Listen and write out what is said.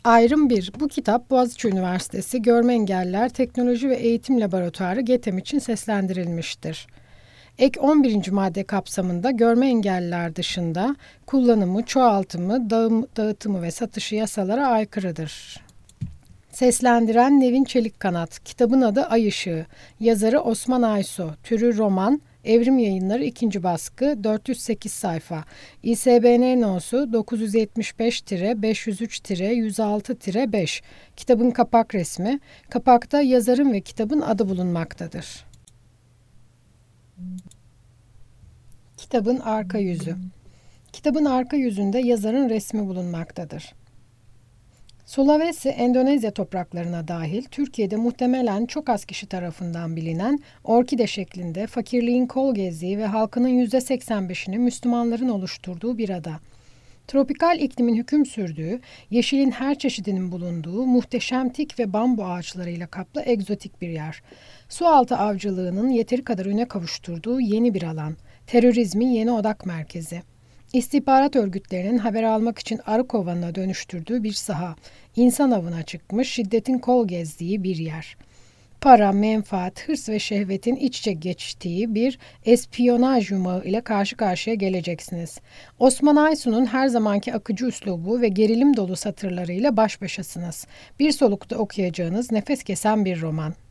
Ayrım 1. Bu kitap Boğaziçi Üniversitesi Görme Engelliler Teknoloji ve Eğitim Laboratuvarı GETEM için seslendirilmiştir. Ek 11. madde kapsamında görme engelliler dışında kullanımı, çoğaltımı, dağıtımı ve satışı yasalara aykırıdır. Seslendiren Nevin Çelikkanat. Kitabın adı Ay Işığı. Yazarı Osman Ayso. Türü roman. Evrim Yayınları 2. baskı 408 sayfa. ISBN no'su 975-503-106-5. Kitabın kapak resmi. Kapakta yazarın ve kitabın adı bulunmaktadır. Kitabın arka yüzü. Kitabın arka yüzünde yazarın resmi bulunmaktadır. Sulawesi, Endonezya topraklarına dahil Türkiye'de muhtemelen çok az kişi tarafından bilinen orkide şeklinde fakirliğin kol gezdiği ve halkının %85'ini Müslümanların oluşturduğu bir ada. Tropikal iklimin hüküm sürdüğü, yeşilin her çeşidinin bulunduğu muhteşem tik ve bambu ağaçlarıyla kaplı egzotik bir yer. Sualtı avcılığının yeteri kadar üne kavuşturduğu yeni bir alan. Terörizmin yeni odak merkezi. İstihbarat örgütlerinin haber almak için arı kovanına dönüştürdüğü bir saha, insan avına çıkmış, şiddetin kol gezdiği bir yer. Para, menfaat, hırs ve şehvetin iç içe geçtiği bir espiyonaj yumağı ile karşı karşıya geleceksiniz. Osman Aysu'nun her zamanki akıcı üslubu ve gerilim dolu satırlarıyla baş başasınız. Bir solukta okuyacağınız nefes kesen bir roman.